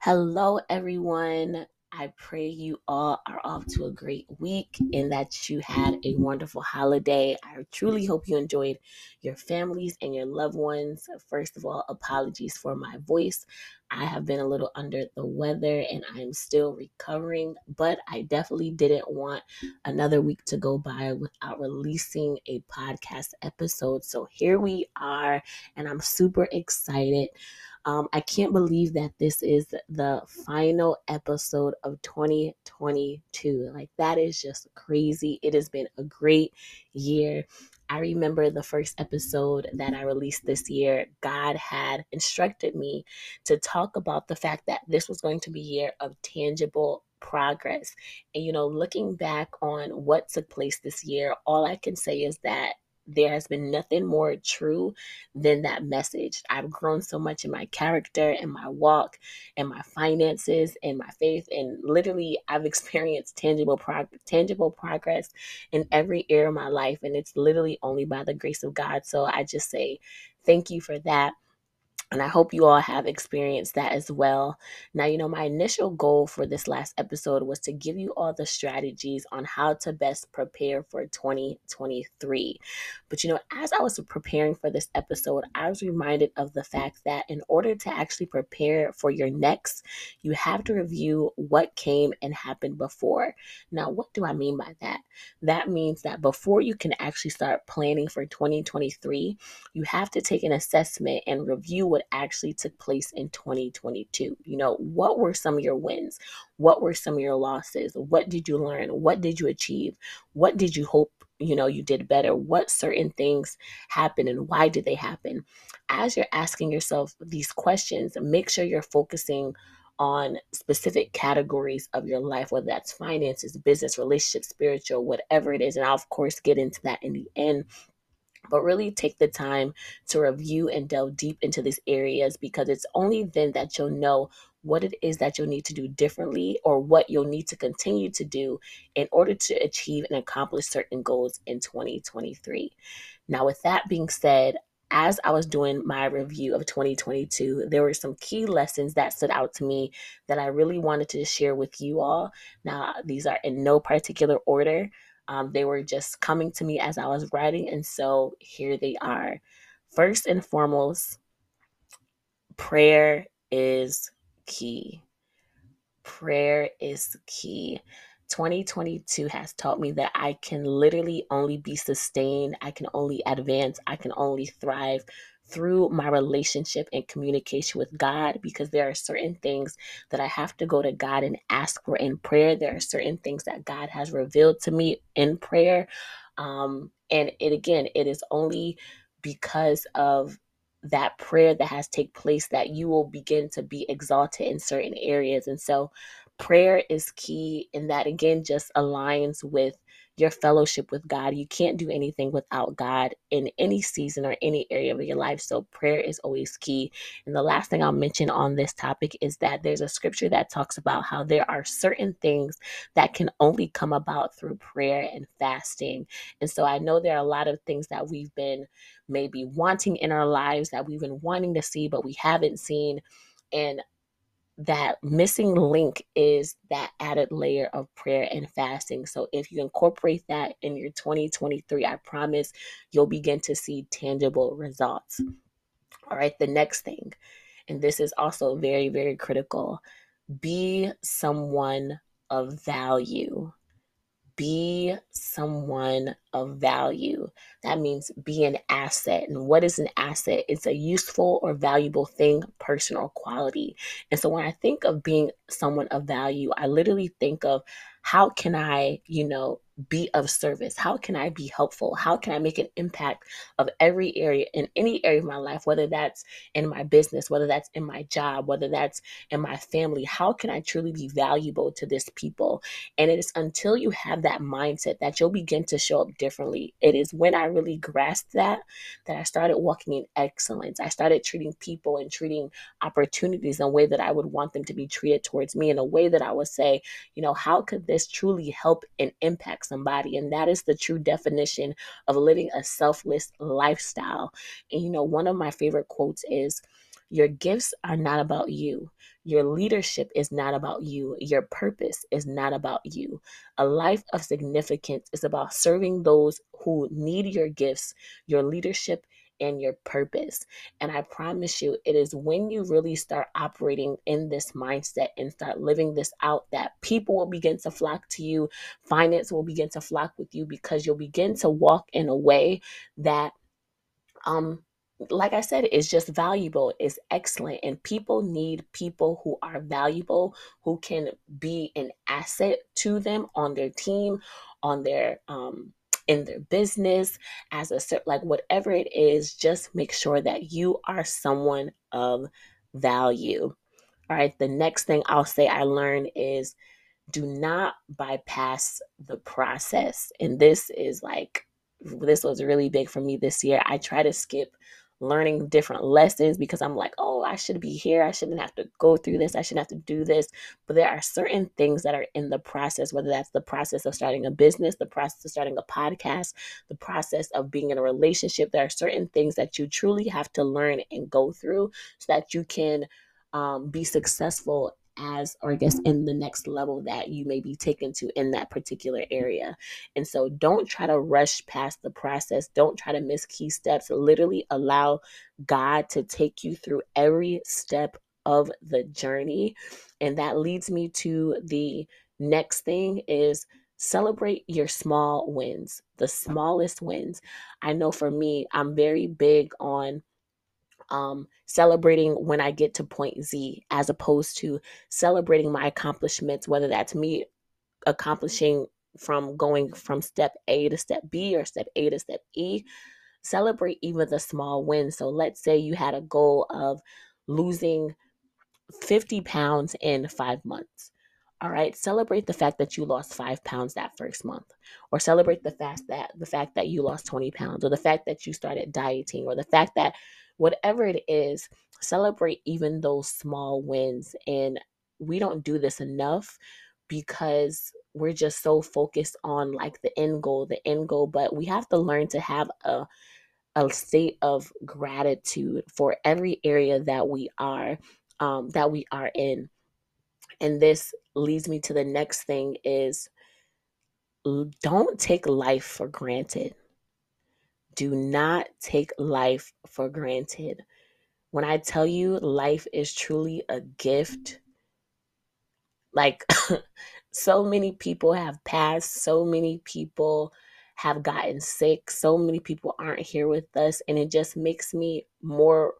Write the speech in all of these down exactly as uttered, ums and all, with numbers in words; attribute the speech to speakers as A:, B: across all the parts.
A: Hello, everyone. I pray you all are off to a great week and that you had a wonderful holiday. I truly hope you enjoyed your families and your loved ones. First of all, apologies for my voice. I have been a little under the weather and I'm still recovering, but I definitely didn't want another week to go by without releasing a podcast episode. So here we are, and I'm super excited. Um, I can't believe that this is the final episode of twenty twenty-two. Like, that is just crazy. It has been a great year. I remember the first episode that I released this year, God had instructed me to talk about the fact that this was going to be a year of tangible progress. And, you know, looking back on what took place this year, all I can say is that there has been nothing more true than that message. I've grown so much in my character and my walk and my finances and my faith. And literally, I've experienced tangible prog- tangible progress in every area of my life. And it's literally only by the grace of God. So I just say thank you for that. And I hope you all have experienced that as well. Now, you know, my initial goal for this last episode was to give you all the strategies on how to best prepare for twenty twenty-three. But, you know, as I was preparing for this episode, I was reminded of the fact that in order to actually prepare for your next, you have to review what came and happened before. Now, what do I mean by that? That means that before you can actually start planning for twenty twenty-three, you have to take an assessment and review what actually took place in twenty twenty-two. You know, what were some of your wins? What were some of your losses? What did you learn? What did you achieve? What did you hope, you know, you did better? What certain things happened and why did they happen? As you're asking yourself these questions, make sure you're focusing on specific categories of your life, whether that's finances, business, relationships, spiritual, whatever it is. And I'll, of course, get into that in the end. But really take the time to review and delve deep into these areas, because it's only then that you'll know what it is that you'll need to do differently or what you'll need to continue to do in order to achieve and accomplish certain goals in twenty twenty-three. Now, with that being said, as I was doing my review of twenty twenty-two, there were some key lessons that stood out to me that I really wanted to share with you all. Now, these are in no particular order. Um, they were just coming to me as I was writing, and so here they are. First and foremost, prayer is key. Prayer is key. twenty twenty-two has taught me that I can literally only be sustained, I can only advance, I can only thrive through my relationship and communication with God, because there are certain things that I have to go to God and ask for in prayer. There are certain things that God has revealed to me in prayer. Um, and it again, it is only because of that prayer that has taken place that you will begin to be exalted in certain areas. And so prayer is key, and that again just aligns with your fellowship with God. You can't do anything without God in any season or any area of your life. So prayer is always key. And the last thing I'll mention on this topic is that there's a scripture that talks about how there are certain things that can only come about through prayer and fasting. And so I know there are a lot of things that we've been maybe wanting in our lives, that we've been wanting to see, but we haven't seen. And that missing link is that added layer of prayer and fasting. So if you incorporate that in your twenty twenty-three, I promise you'll begin to see tangible results. All right, the next thing, and this is also very, very critical: be someone of value. Be someone of value. That means be an asset. And what is an asset? It's a useful or valuable thing, person, or quality. And so when I think of being someone of value, I literally think of how can I, you know, be of service? How can I be helpful? How can I make an impact of every area, in any area of my life, whether that's in my business, whether that's in my job, whether that's in my family? How can I truly be valuable to this people? And it is until you have that mindset that you'll begin to show up differently. It is when I really grasped that, that I started walking in excellence. I started treating people and treating opportunities in a way that I would want them to be treated towards me, in a way that I would say, you know, how could this truly help and impact somebody? And that is the true definition of living a selfless lifestyle. And, you know, one of my favorite quotes is, Your gifts are not about you. Your leadership is not about you. Your purpose is not about you. A life of significance is about serving those who need your gifts, your leadership, and your purpose. And I promise you, it is when you really start operating in this mindset and start living this out that people will begin to flock to you. Finance will begin to flock with you because you'll begin to walk in a way that um like I said, it's just valuable, it's excellent, and people need people who are valuable, who can be an asset to them on their team, on their um in their business, as a cer- like whatever it is. Just make sure that you are someone of value. All right, the next thing I'll say I learned is do not bypass the process. And this is like, this was really big for me this year. I try to skip learning different lessons because I'm like, oh, I should be here. I shouldn't have to go through this. I shouldn't have to do this. But there are certain things that are in the process, whether that's the process of starting a business, the process of starting a podcast, the process of being in a relationship. There are certain things that you truly have to learn and go through so that you can um, be successful as, or I guess in the next level that you may be taken to in that particular area. And so don't try to rush past the process. Don't try to miss key steps. Literally allow God to take you through every step of the journey. And that leads me to the next thing is celebrate your small wins, the smallest wins. I know for me, I'm very big on um, celebrating when I get to point Z, as opposed to celebrating my accomplishments, whether that's me accomplishing from going from step A to step B or step A to step E. Celebrate even the small wins. So let's say you had a goal of losing fifty pounds in five months. All right, celebrate the fact that you lost five pounds that first month, or celebrate the fact that the fact that you lost twenty pounds, or the fact that you started dieting, or the fact that whatever it is, celebrate even those small wins. And we don't do this enough because we're just so focused on like the end goal, the end goal, but we have to learn to have a a state of gratitude for every area that we are um, that we are in. And this leads me to the next thing is don't take life for granted. Do not take life for granted. When I tell you life is truly a gift, like so many people have passed, so many people have gotten sick, so many people aren't here with us, and it just makes me more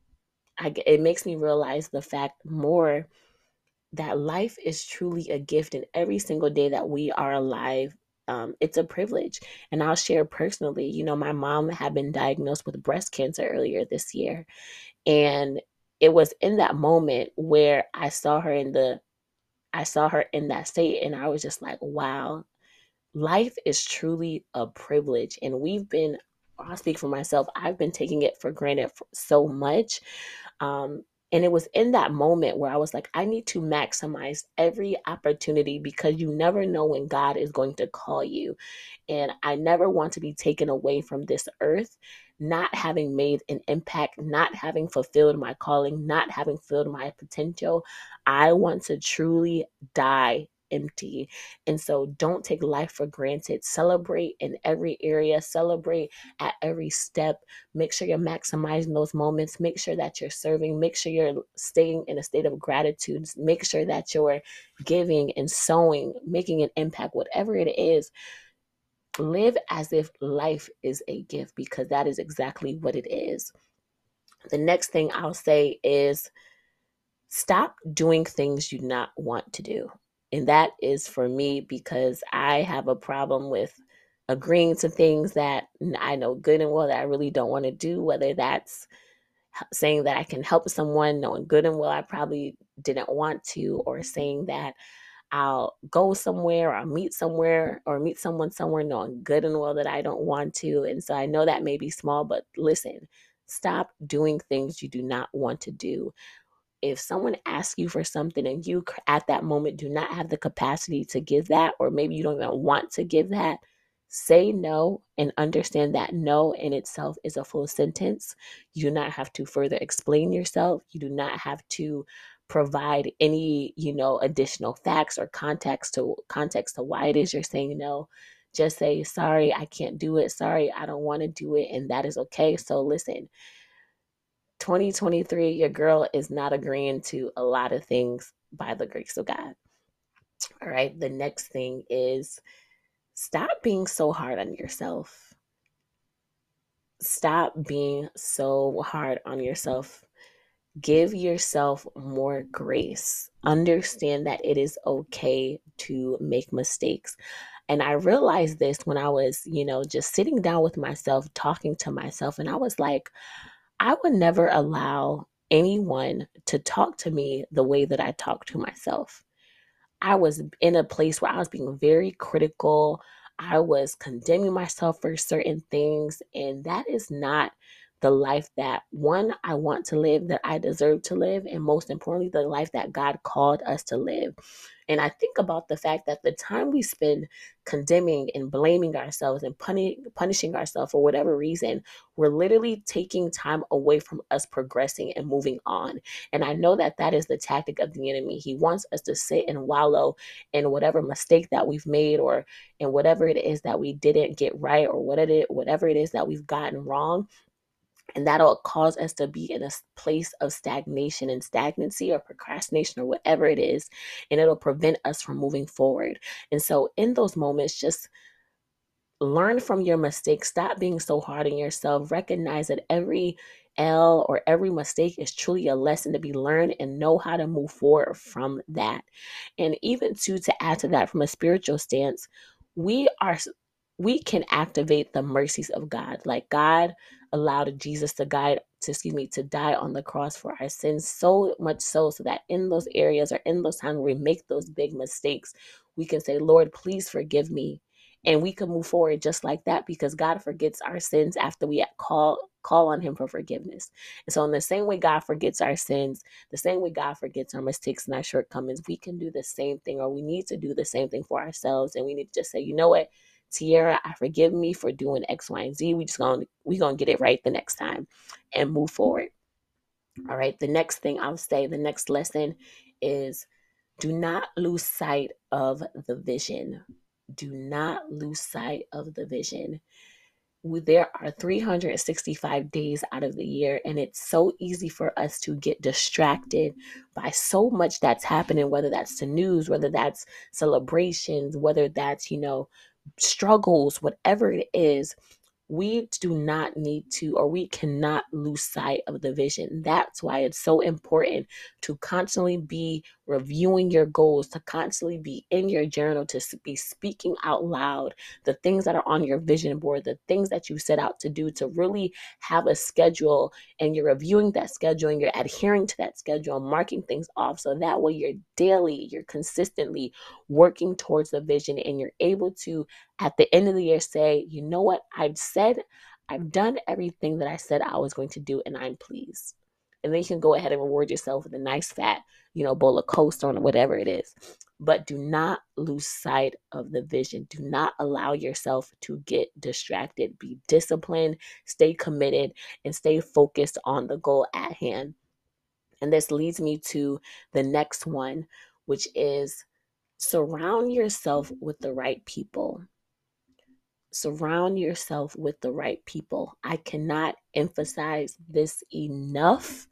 A: I, it makes me realize the fact more that life is truly a gift, and every single day that we are alive, um, it's a privilege. And I'll share personally, you know, my mom had been diagnosed with breast cancer earlier this year. And it was in that moment where I saw her in the, I saw her in that state, and I was just like, wow, life is truly a privilege. And we've been, I'll speak for myself, I've been taking it for granted for so much. Um, and it was in that moment where I was like, I need to maximize every opportunity because you never know when God is going to call you. And I never want to be taken away from this earth, not having made an impact, not having fulfilled my calling, not having fulfilled my potential. I want to truly die empty. And so don't take life for granted. Celebrate in every area, celebrate at every step. Make sure you're maximizing those moments. Make sure that you're serving. Make sure you're staying in a state of gratitude. Make sure that you're giving and sowing, making an impact, whatever it is. Live as if life is a gift, because that is exactly what it is. The next thing I'll say is stop doing things you do not want to do. And that is for me because I have a problem with agreeing to things that I know good and well that I really don't want to do, whether that's saying that I can help someone knowing good and well I probably didn't want to, or saying that I'll go somewhere or I'll meet somewhere or meet someone somewhere knowing good and well that I don't want to. And so I know that may be small, but listen, stop doing things you do not want to do. If someone asks you for something and you at that moment do not have the capacity to give that, or maybe you don't even want to give that, Say no and understand that no in itself is a full sentence. You do not have to further explain yourself. You do not have to provide any, you know, additional facts or context to context to why it is you're saying no. Just say, sorry, I can't do it. Sorry, I don't want to do it. And that is okay. So listen, twenty twenty-three, your girl is not agreeing to a lot of things by the grace of God. All right. The next thing is stop being so hard on yourself. Stop being so hard on yourself. Give yourself more grace. Understand that it is okay to make mistakes. And I realized this when I was, you know, just sitting down with myself, talking to myself. And I was like, I would never allow anyone to talk to me the way that I talk to myself. I was in a place where I was being very critical. I was condemning myself for certain things. And that is not the life that, one, I want to live, that I deserve to live. And most importantly, the life that God called us to live. And I think about the fact that the time we spend condemning and blaming ourselves and puni- punishing ourselves for whatever reason, we're literally taking time away from us progressing and moving on. And I know that that is the tactic of the enemy. He wants us to sit and wallow in whatever mistake that we've made, or in whatever it is that we didn't get right, or what it is, whatever it is that we've gotten wrong. And that'll cause us to be in a place of stagnation and stagnancy or procrastination or whatever it is. And it'll prevent us from moving forward. And so in those moments, just learn from your mistakes. Stop being so hard on yourself. Recognize that every L or every mistake is truly a lesson to be learned, and know how to move forward from that. And even to, to add to that from a spiritual stance, we are we can activate the mercies of God. Like God allowed Jesus to guide to excuse me to die on the cross for our sins, so much so so that in those areas or in those times where we make those big mistakes, we can say, Lord, please forgive me. And we can move forward just like that, because God forgets our sins after we call call on him for forgiveness. And so in the same way God forgets our sins, the same way God forgets our mistakes and our shortcomings, we can do the same thing, or we need to do the same thing for ourselves. And we need to just say, you know what, Tierra, I forgive me for doing X, Y, and Z. We just gonna we gonna get it right the next time and move forward. All right. The next thing I'll say, the next lesson is, do not lose sight of the vision. Do not lose sight of the vision. There are three hundred sixty-five days out of the year, and it's so easy for us to get distracted by so much that's happening, whether that's the news, whether that's celebrations, whether that's, you know, struggles, whatever it is. We do not need to, or we cannot lose sight of the vision. That's why it's so important to constantly be reviewing your goals, to constantly be in your journal, to be speaking out loud the things that are on your vision board, the things that you set out to do, to really have a schedule, and you're reviewing that schedule and you're adhering to that schedule and marking things off. So that way you're daily, you're consistently working towards the vision, and you're able to, at the end of the year, say, you know what, I've said, I've done everything that I said I was going to do, and I'm pleased. And then you can go ahead and reward yourself with a nice fat, you know, bowl of Cold Stone or whatever it is. But do not lose sight of the vision. Do not allow yourself to get distracted. Be disciplined, stay committed, and stay focused on the goal at hand. And this leads me to the next one, which is surround yourself with the right people. Surround yourself with the right people. I cannot emphasize this enough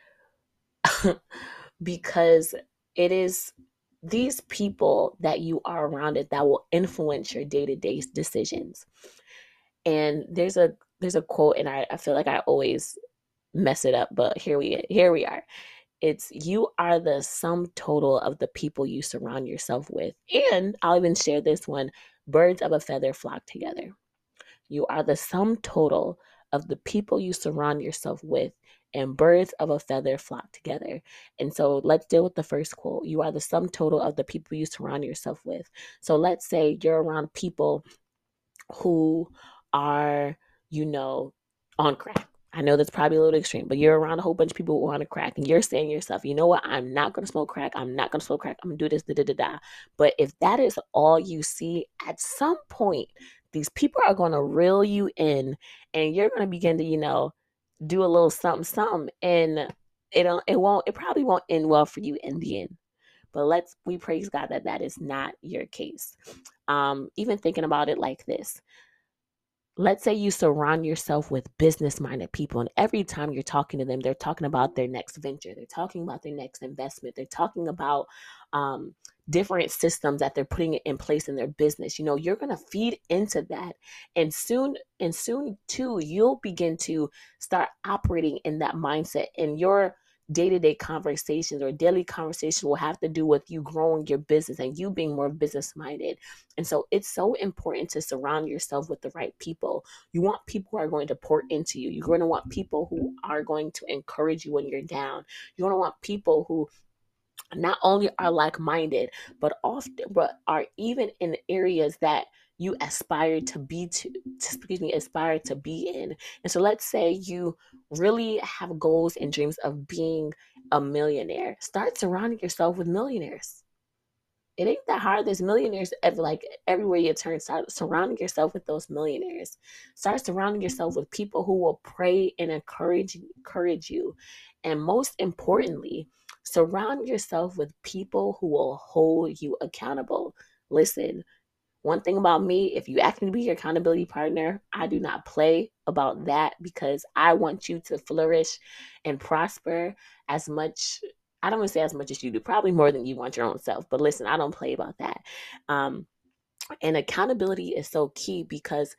A: because it is these people that you are around it that will influence your day-to-day decisions. And there's a there's a quote, and I, I feel like I always mess it up, but here we here we are. It's, you are the sum total of the people you surround yourself with. And I'll even share this one: birds of a feather flock together. You are the sum total of the people you surround yourself with, and birds of a feather flock together. And so let's deal with the first quote. You are the sum total of the people you surround yourself with. So let's say you're around people who are, you know, on crack. I know that's probably a little extreme, but you're around a whole bunch of people who are on a crack, and you're saying to yourself, you know what, I'm not going to smoke crack. I'm not going to smoke crack. I'm going to do this, da, da, da, da. But if that is all you see, at some point, these people are going to reel you in, and you're going to begin to, you know, do a little something, something, and it don't, it won't, it probably won't end well for you in the end. But let's, we praise God that that is not your case. Um, even thinking about it like this, let's say you surround yourself with business minded people, and every time you're talking to them, they're talking about their next venture, they're talking about their next investment, they're talking about um, different systems that they're putting in place in their business. You know, you're going to feed into that, and soon and soon too, you'll begin to start operating in that mindset, and your day-to-day conversations or daily conversations will have to do with you growing your business and you being more business minded. And so it's so important to surround yourself with the right people. You want people who are going to pour into you. You're going to want people who are going to encourage you when you're down. You're going to want people who not only are like-minded, but often but are even in areas that you aspire to be to, excuse me, aspire to be in. And so let's say you really have goals and dreams of being a millionaire. Start surrounding yourself with millionaires. It ain't that hard. There's millionaires ever, like everywhere you turn. Start surrounding yourself with those millionaires. Start surrounding yourself with people who will pray and encourage encourage you. And most importantly, surround yourself with people who will hold you accountable. Listen, one thing about me, if you ask me to be your accountability partner, I do not play about that, because I want you to flourish and prosper as much. I don't want to say as much as you do, probably more than you want your own self. But listen, I don't play about that. Um, and accountability is so key, because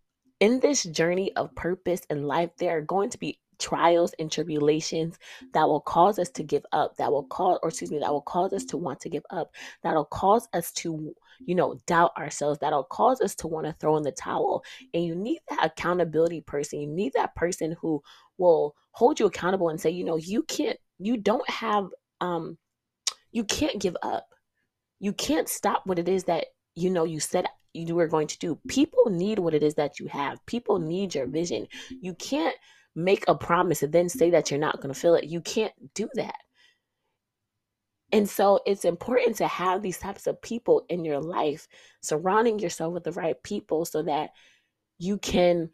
A: in this journey of purpose in life, there are going to be trials and tribulations that will cause us to give up, that will cause, or excuse me, that will cause us to want to give up, that'll cause us to, you know, doubt ourselves, that'll cause us to want to throw in the towel. And you need that accountability person. You need that person who will hold you accountable and say, you know, you can't, you don't have, um, you can't give up. You can't stop what it is that, you know, you said you were going to do. People need what it is that you have. People need your vision. You can't make a promise and then say that you're not going to feel it. You can't do that. And so it's important to have these types of people in your life, surrounding yourself with the right people so that you can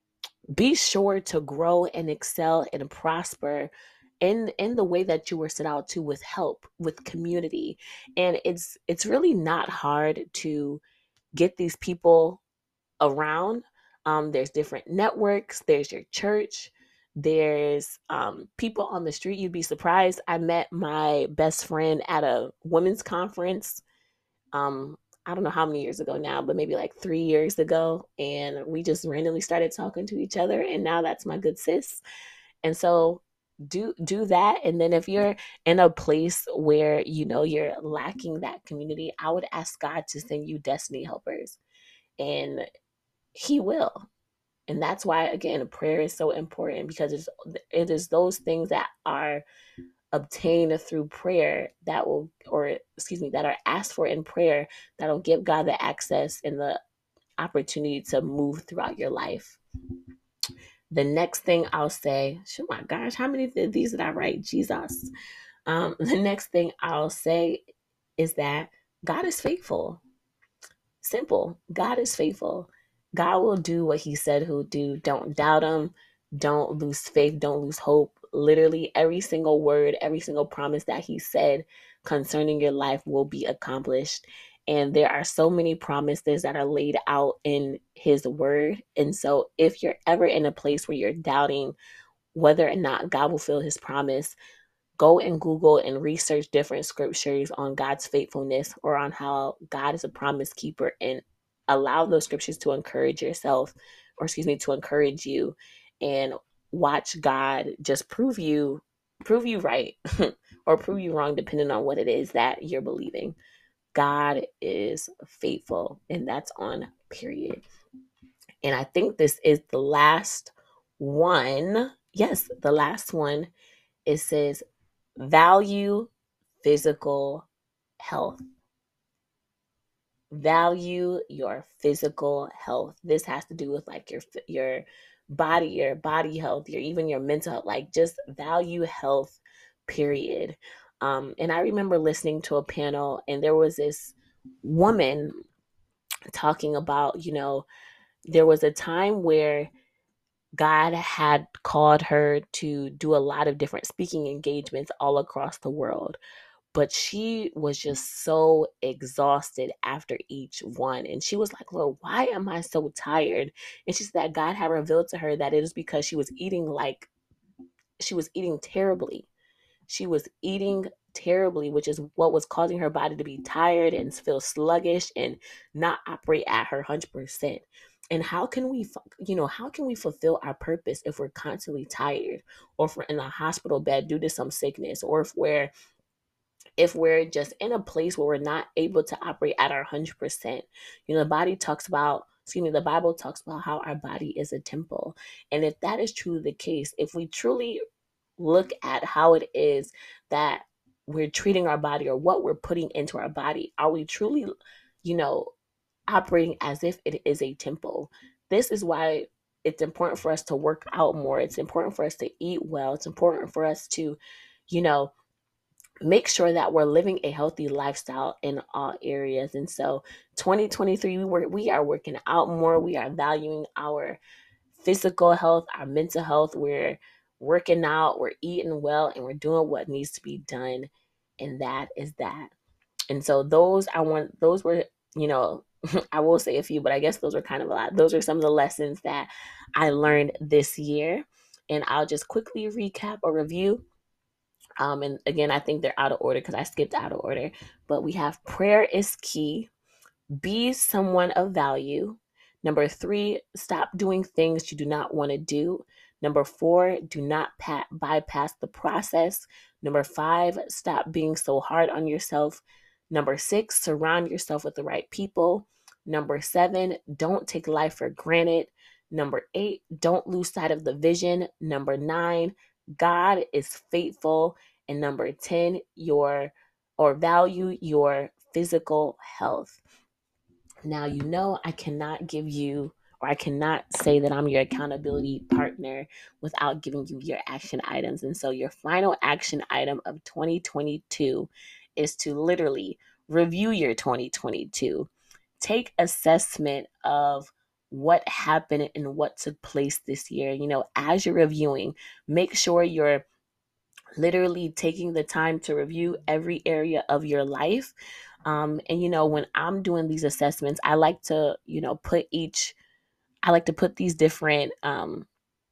A: be sure to grow and excel and prosper in in the way that you were set out to, with help, with community. And it's it's really not hard to get these people around. Um, there's different networks, there's your church, there's um, people on the street. You'd be surprised. I met my best friend at a women's conference. Um, I don't know how many years ago now, but maybe like three years ago. And we just randomly started talking to each other. And now that's my good sis. And so do do that. And then if you're in a place where you know you're lacking that community, I would ask God to send you destiny helpers. And he will. And that's why, again, prayer is so important, because it's, it is those things that are obtained through prayer that will, or excuse me, that are asked for in prayer, that'll give God the access and the opportunity to move throughout your life. The next thing I'll say, oh my gosh, how many of these did I write? Jesus. Um, the next thing I'll say is that God is faithful. Simple. God is faithful. God will do what he said he'll do. Don't doubt him. Don't lose faith. Don't lose hope. Literally every single word, every single promise that he said concerning your life will be accomplished. And there are so many promises that are laid out in his word. And so if you're ever in a place where you're doubting whether or not God will fulfill his promise, go and Google and research different scriptures on God's faithfulness, or on how God is a promise keeper, and allow those scriptures to encourage yourself, or excuse me, to encourage you, and watch God just prove you, prove you right or prove you wrong, depending on what it is that you're believing. God is faithful, and that's on period. And I think this is the last one. Yes, the last one. It says, value physical health. Value your physical health. This has to do with like your your body, your body health, your even your mental health. Like, just value health, period. Um, and I remember listening to a panel, and there was this woman talking about, you know, there was a time where God had called her to do a lot of different speaking engagements all across the world. But she was just so exhausted after each one. And she was like, Lord, why am I so tired? And she said that God had revealed to her that it is because she was eating like, she was eating terribly. She was eating terribly, which is what was causing her body to be tired and feel sluggish and not operate at her one hundred percent. And how can we, you know, how can we fulfill our purpose if we're constantly tired, or if we're in a hospital bed due to some sickness, or if we're if we're just in a place where we're not able to operate at our one hundred percent? You know, the body talks about, excuse me, the Bible talks about how our body is a temple. And if that is truly the case, if we truly look at how it is that we're treating our body, or what we're putting into our body, are we truly, you know, operating as if it is a temple? This is why it's important for us to work out more. It's important for us to eat well. It's important for us to, you know, make sure that we're living a healthy lifestyle in all areas. And so twenty twenty-three, we were, we are working out more. We are valuing our physical health, our mental health. We're working out, we're eating well, and we're doing what needs to be done. And that is that. And so those I want those were, you know, I will say a few, but I guess those were kind of a lot. Those are some of the lessons that I learned this year. And I'll just quickly recap or review. Um, and again, I think they're out of order because I skipped out of order. But we have: prayer is key. Be someone of value. Number three, stop doing things you do not want to do. Number four, do not pat- bypass the process. Number five, stop being so hard on yourself. Number six, surround yourself with the right people. Number seven, don't take life for granted. Number eight, don't lose sight of the vision. Number nine, God is faithful. And number ten, your or value your physical health. Now, you know, I cannot give you, or I cannot say that I'm your accountability partner without giving you your action items. And so, your final action item of twenty twenty-two is to literally review your twenty twenty-two. Take assessment of what happened and what took place this year. You know, as you're reviewing, make sure you're literally taking the time to review every area of your life. Um, and, you know, when I'm doing these assessments, I like to, you know, put each, I like to put these different, um,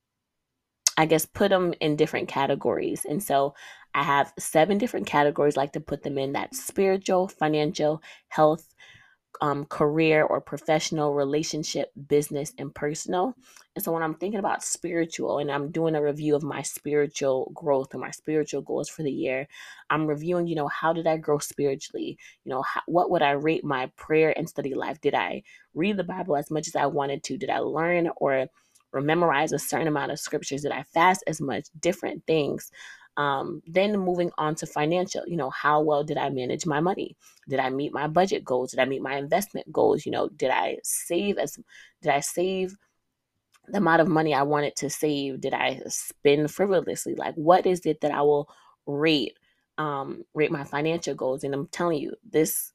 A: I guess, put them in different categories. And so I have seven different categories, I like to put them in: that's spiritual, financial, health, um, career or professional, relationship, business, and personal. And so when I'm thinking about spiritual and I'm doing a review of my spiritual growth and my spiritual goals for the year, I'm reviewing, you know, how did I grow spiritually? You know, how, what would I rate my prayer and study life? Did I read the Bible as much as I wanted to? Did I learn or or memorize a certain amount of scriptures? Did I fast as much? Different things. Um, then moving on to financial, you know, how well did I manage my money? Did I meet my budget goals? Did I meet my investment goals? You know, did I save as did I save the amount of money I wanted to save? Did I spend frivolously? Like, what is it that I will rate um rate my financial goals? And I'm telling you, this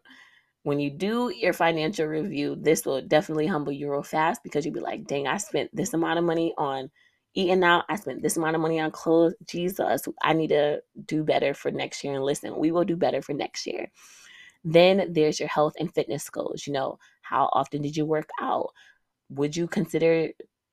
A: when you do your financial review, this will definitely humble you real fast, because you'll be like, dang, I spent this amount of money on eating out. I spent this amount of money on clothes. Jesus, I need to do better for next year. And listen, we will do better for next year. Then there's your health and fitness goals. You know, how often did you work out? Would you consider,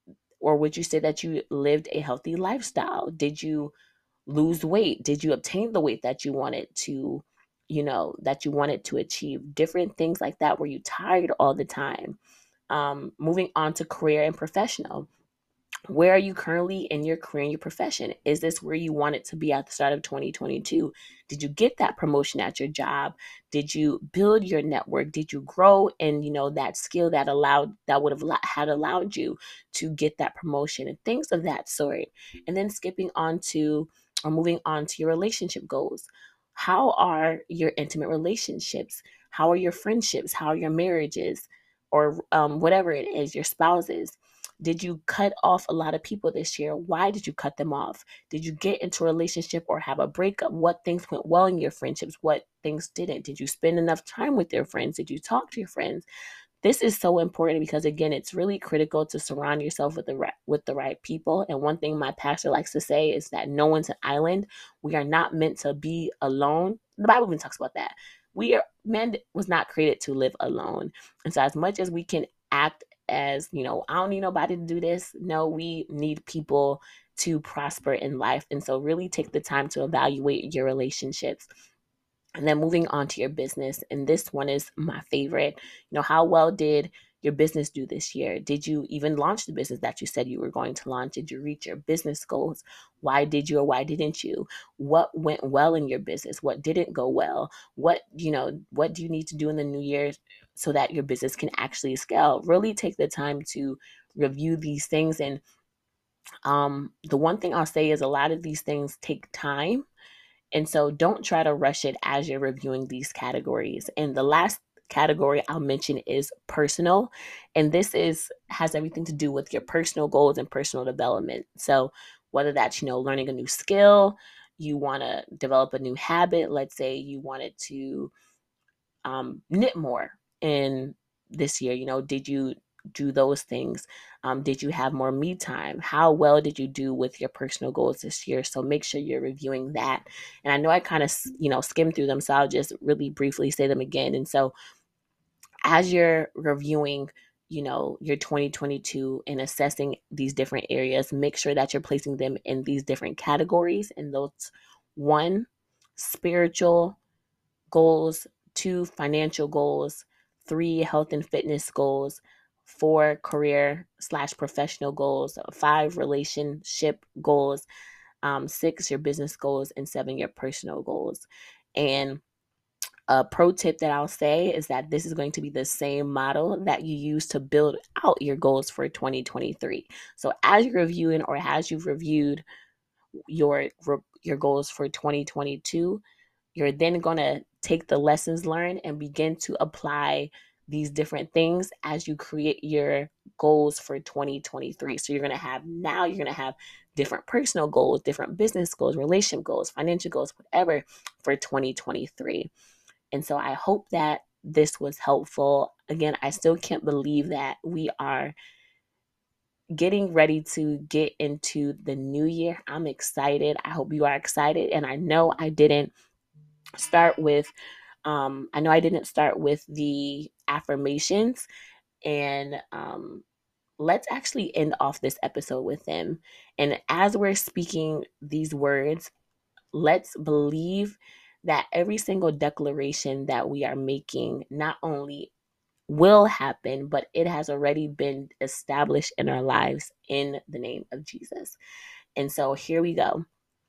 A: or would you say that you lived a healthy lifestyle? Did you lose weight? Did you obtain the weight that you wanted to, you know, that you wanted to achieve? Different things like that. Were you tired all the time? Um, moving on to career and professional. Where are you currently in your career and your profession? Is this where you wanted to be at the start of twenty twenty-two? Did you get that promotion at your job? Did you build your network? Did you grow in, you know, that skill that allowed that would have had allowed you to get that promotion, and things of that sort? And then skipping on to or moving on to your relationship goals. How are your intimate relationships? How are your friendships? How are your marriages? Or um, whatever it is, your spouses. Did you cut off a lot of people this year? Why did you cut them off? Did you get into a relationship or have a breakup? What things went well in your friendships? What things didn't? Did you spend enough time with your friends? Did you talk to your friends? This is so important because, again, it's really critical to surround yourself with the right, with the right people. And one thing my pastor likes to say is that no one's an island. We are not meant to be alone. The Bible even talks about that. We are man was not created to live alone. And so as much as we can act as, you know, I don't need nobody to do this. No, we need people to prosper in life. And so really take the time to evaluate your relationships. And then moving on to your business. And this one is my favorite. You know, how well did your business do this year? Did you even launch the business that you said you were going to launch? Did you reach your business goals? Why did you or why didn't you? What went well in your business? What didn't go well? What, you know, what do you need to do in the new year so that your business can actually scale? Really take the time to review these things. And um, the one thing I'll say is a lot of these things take time. And so don't try to rush it as you're reviewing these categories. And the last category I'll mention is personal. And this is has everything to do with your personal goals and personal development. So whether that's, you know, learning a new skill, you want to develop a new habit, let's say you wanted to um, knit more in this year, you know, did you do those things? Um, did you have more me time? How well did you do with your personal goals this year? So make sure you're reviewing that. And I know I kind of, you know, skimmed through them, so I'll just really briefly say them again. And so as you're reviewing, you know, your twenty twenty-two and assessing these different areas, make sure that you're placing them in these different categories. And those: one, spiritual goals; two, financial goals; three, health and fitness goals; four, career slash professional goals; five, relationship goals; um, six, your business goals; and seven, your personal goals. And a pro tip that I'll say is that this is going to be the same model that you use to build out your goals for twenty twenty-three. So as you're reviewing, or as you've reviewed your your goals for twenty twenty-two, you're then going to take the lessons learned and begin to apply these different things as you create your goals for twenty twenty-three. So you're going to have now you're going to have different personal goals, different business goals, relationship goals, financial goals, whatever, for twenty twenty-three. And so I hope that this was helpful. Again, I still can't believe that we are getting ready to get into the new year. I'm excited. I hope you are excited. And I know I didn't start with, um, I know I didn't start with the affirmations. And um, let's actually end off this episode with them. And as we're speaking these words, let's believe that every single declaration that we are making not only will happen, but it has already been established in our lives in the name of Jesus. And so here we go.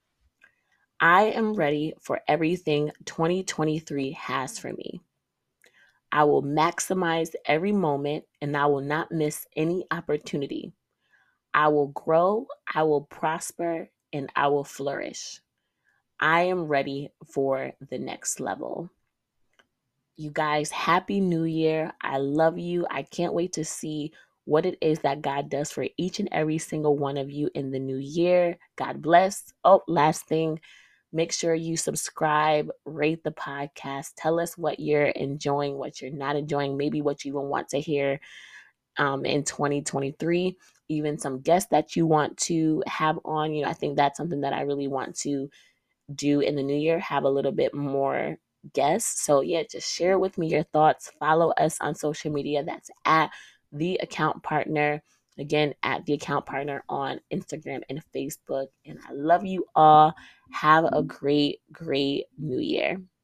A: I am ready for everything twenty twenty-three has for me. I will maximize every moment and I will not miss any opportunity. I will grow, I will prosper, and I will flourish. I am ready for the next level. You guys, happy new year. I love you. I can't wait to see what it is that God does for each and every single one of you in the new year. God bless. Oh, last thing, make sure you subscribe, rate the podcast, tell us what you're enjoying, what you're not enjoying, maybe what you even want to hear um, in twenty twenty-three, even some guests that you want to have on. You know, I think that's something that I really want to do in the new year, have a little bit more guests. So yeah, just share with me your thoughts. Follow us on social media. That's at The Account Partner. Again, at The Account Partner on Instagram and Facebook. And I love you all. Have a great, great new year.